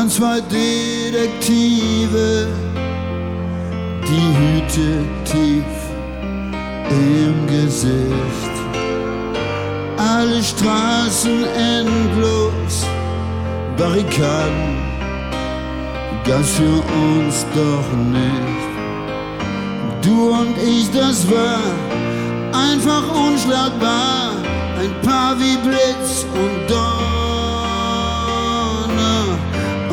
zwei Detektive, die Hüte tief im Gesicht. Alle Straßen endlos, Barrikaden, gab's für uns doch nicht. Du und ich, das war einfach unschlagbar, ein Paar wie Blitz und Donner.